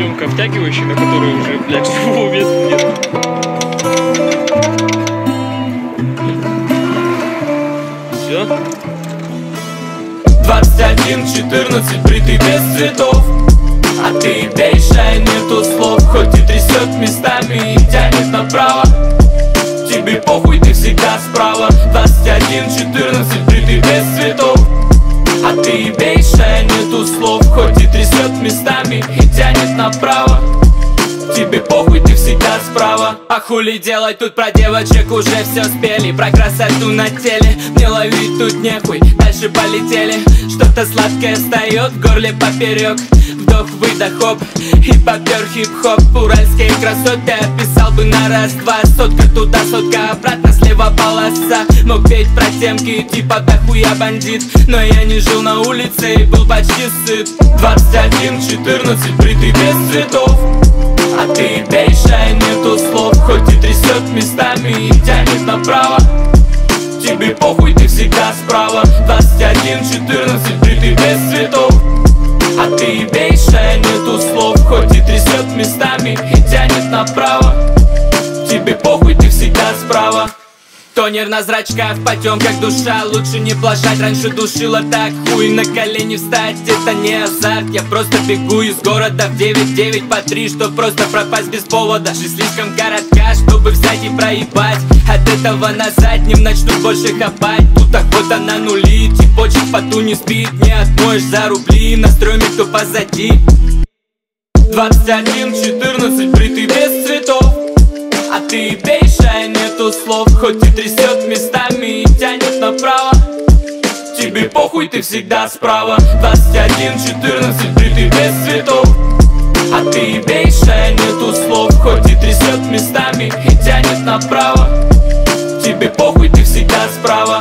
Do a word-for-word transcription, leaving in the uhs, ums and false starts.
найдем ка втягивающий, на который уже, блядь, живого места нет. Все. Двадцать один четырнадцать, бритый без цветов. А ты бейшая, нету слов. Хоть и трясет местами и тянет направо, тебе похуй, ты всегда справа. Двадцать один четырнадцать, бритый без цветов. А ты бейшая, нету слов. Хоть и трясет местами и тянет направо, тебе похуй, ты всегда справа. А хули делать тут, про девочек уже все спели. Про красоту на теле мне ловить тут нехуй. Дальше полетели, что-то сладкое встает в горле поперек. Вдох, выдох, хоп, и попер хип-хоп. Уральские красоты описал бы на раз-два. Сотка туда, сотка обратно, слева полоса. Мог петь про темки, типа да хуя бандит, но я не жил на улице и был почти сыт. Двадцать один четырнадцать, бритый без цветов. А ты бейшая, нету слов. Хоть и трясет местами и тянет направо, тебе похуй, ты всегда справа. Двадцать один четырнадцать, бритый без цветов. А ты бейшая, нету слов. Хоть и трясет местами и тянет направо, тебе похуй, ты всегда справа. Тонер на зрачках, в потемках душа. Лучше не плашать, раньше душила так. Хуй на колени встать, это не азарт. Я просто бегу из города в девять девять по три, чтоб просто пропасть без повода. Жизнь слишком коротка, чтобы взять и проебать. От этого на заднем начнут больше хапать. Тут охота на нули, типочек в поту не спит. Не отмоешь за рубли, настроим кто позади. Двадцать один четырнадцать, бритый без цветов. А ты бейшая, нету слов. Хоть и трясет местами и тянет направо, тебе похуй, ты всегда справа. Двадцать один четырнадцать, бритый без цветов. А ты бейшая, нету слов. Хоть и трясет местами и тянет направо, тебе похуй, ты всегда справа.